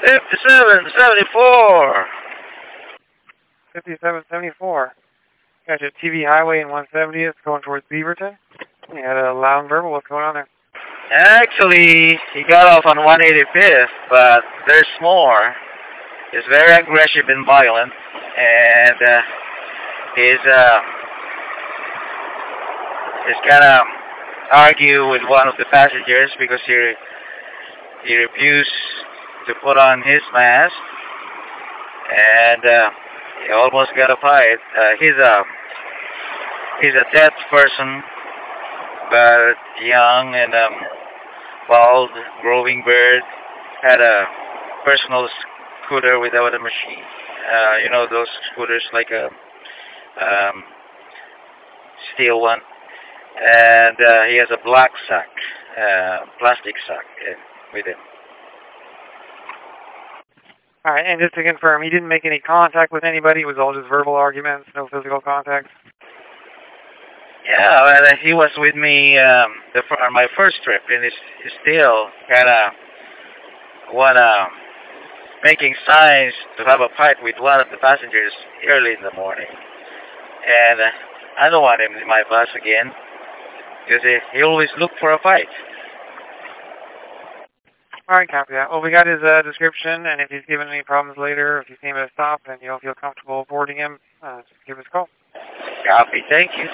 5774. 5774. Got your TV Highway in 170th going towards Beaverton. You had a loud verbal. What's going on there? Actually, he got off on 185th, but there's more. He's very aggressive and violent, and he's kind of argue with one of the passengers because he refused to put on his mask, and he almost got a fight. He's a deaf person, but young and bald, growing beard. Had a personal scooter without a machine. You know those scooters like a steel one. And he has a black sack, plastic sack with him. All right, and just to confirm, he didn't make any contact with anybody. It was all just verbal arguments, no physical contact. Yeah, well, he was with me on my first trip, and he's still kind of making signs to have a fight with one of the passengers early in the morning. And I don't want him in my bus again, because he always look for a fight. All right, copy that. Well, we got his description, and if he's given any problems later, if you see him at a stop and you don't feel comfortable boarding him, just give us a call. Copy. Thank you.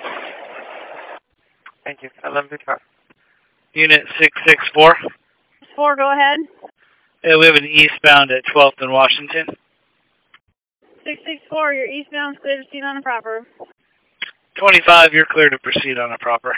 Thank you. 1155. Unit 664. 4, go ahead. We have an eastbound at 12th and Washington. 664, you're eastbound, clear to proceed on a proper. 25, you're clear to proceed on a proper.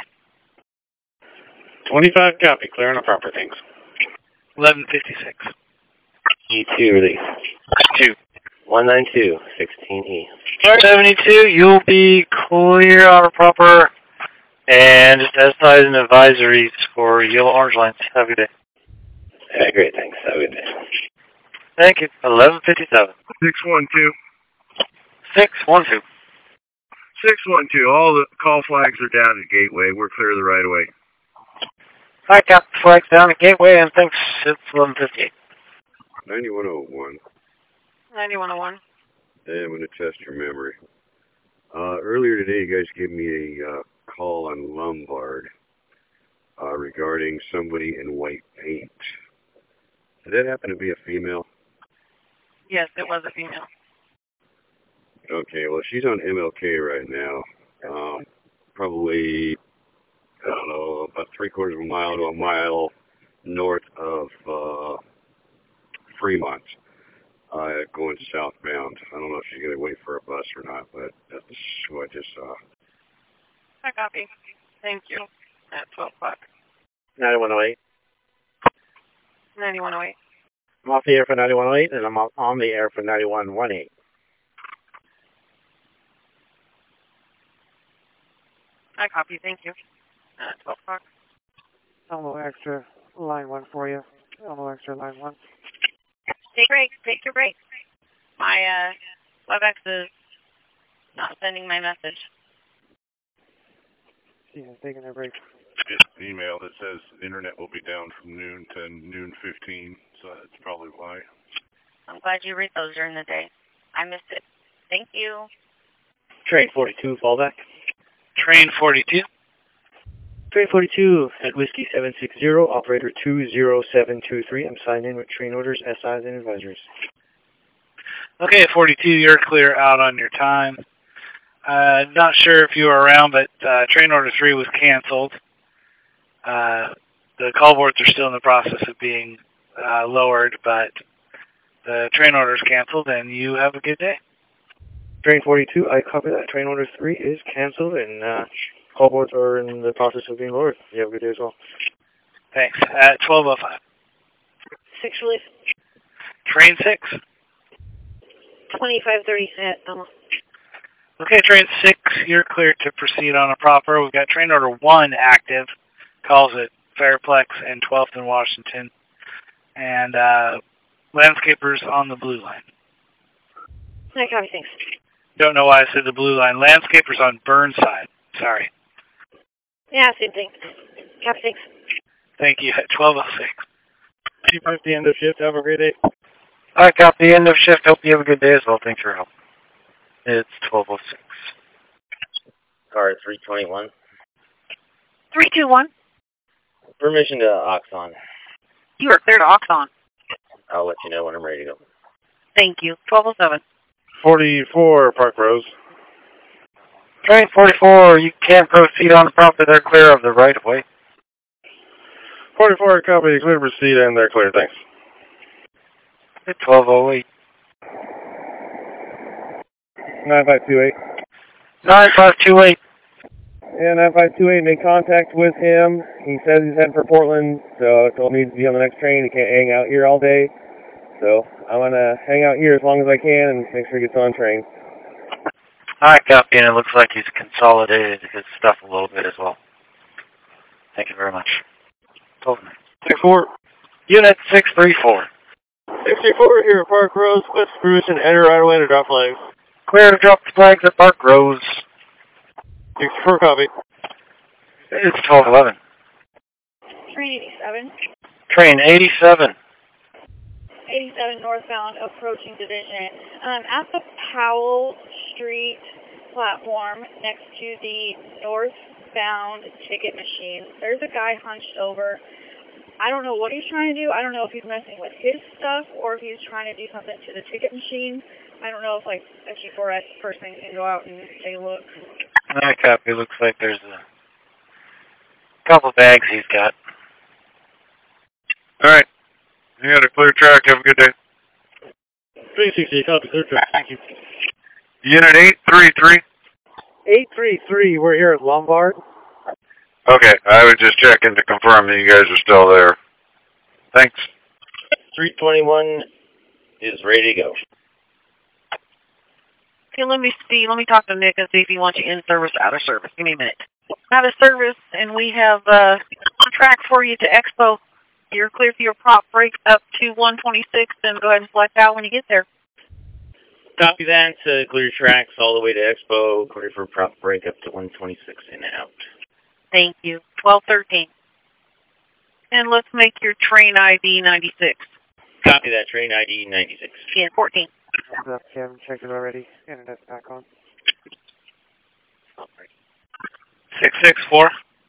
25, copy, clear on a proper, thanks. 1156. E2 release. 2. 192, 16E. 72, you'll be clear on a proper, and just SIs and advisories for yellow orange lines. Have a good day. Yeah, great, thanks. Have a good day. Thank you. 1157. 612. 612. 612, all the call flags are down at Gateway. We're clear of the right of way. I got the flags down at Gateway, and thanks. It's 1158. 9101. 9101. Hey, I'm going to test your memory. Earlier today, you guys gave me a call on Lombard regarding somebody in white paint. Did that happen to be a female? Yes, it was a female. Okay, well, she's on MLK right now. Probably, I don't know, about 3/4 of a mile to a mile north of Fremont, going southbound. I don't know if she's going to wait for a bus or not, but that's what I just saw. I copy. Thank you. At 12 o'clock. 9108. 9108. I'm off the air for 9108, and I'm on the air for 9118. I copy. Thank you. At 12 o'clock. Elmo extra line 1 for you. Elmo extra line 1. Take break. Take your break. My WebEx is not sending my message. She's taking a break. Get an email that says the internet will be down from noon to noon 15, so that's probably why. I'm glad you read those during the day. I missed it. Thank you. Train 42, fallback. Train 42. Train 42 at Whiskey 760, operator 20723. I'm signed in with train orders, SIs, and advisories. Okay, 42, you're clear out on your time. Not sure if you were around, but train order 3 was canceled. The call boards are still in the process of being lowered, but the train order is canceled, and you have a good day. Train 42, I copy that. Train order 3 is canceled, and call boards are in the process of being lowered. You have a good day as well. Thanks. At 12:05. 6 release. Train 6. 2530 at Elmo. Okay, train 6, you're clear to proceed on a proper. We've got train order 1 active. Calls at Fairplex and 12th and Washington. And landscapers on the blue line. I copy. Thanks. Don't know why I said the blue line. Landscapers on Burnside. Sorry. Yeah, same thing. Copy. Thanks. Thank you. At 12:06. Keep at the end of shift. Have a great day. I got the end of shift. Hope you have a good day as well. Thanks for your help. It's 12:06. Car 321. 321. Permission to Oxon. You are clear to Oxon. I'll let you know when I'm ready to go. Thank you. 1207. 44 Park Rose. Train 44, you can't proceed on the property. They're clear of the right-of-way. 44, copy. Clear to proceed, and they're clear. Thanks. It's 12:08. 9528. 9528. Yeah, 9528 made contact with him. He says he's heading for Portland, so told me to be on the next train. He can't hang out here all day. So I'm going to hang out here as long as I can and make sure he gets on train. I copy, and it looks like he's consolidated his stuff a little bit as well. Thank you very much. 64. Unit 634. 64 here at Park Rose. With permission, enter right away to drop flags. Clear to drop the flags at Park Rose. 64, copy. It's 12:11. Train 87. Train 87. 87 northbound approaching division. At the Powell Street platform next to the northbound ticket machine, there's a guy hunched over. I don't know what he's trying to do. I don't know if he's messing with his stuff or if he's trying to do something to the ticket machine. I don't know if, like, a G4S person can go out and take a look. I copy. Looks like there's a couple bags he's got. All right. You got a clear track. Have a good day. 360, copy. Clear track. Thank you. Unit 833. 833, we're here at Lombard. Okay, I was just checking to confirm that you guys are still there. Thanks. 321 is ready to go. Okay, let me see. Let me talk to Nick and see if he wants you in service or out of service. Give me a minute. Out of service, and we have on track for you to Expo. You're clear for your prop break up to 126, and go ahead and select out when you get there. Copy that. Clear tracks all the way to Expo. Clear for prop break up to 126 and out. Thank you. 1213. And let's make your train ID 96. Copy that. Train ID 96. 14. What's up, Kim? Checked it already. Internet's back on. 664.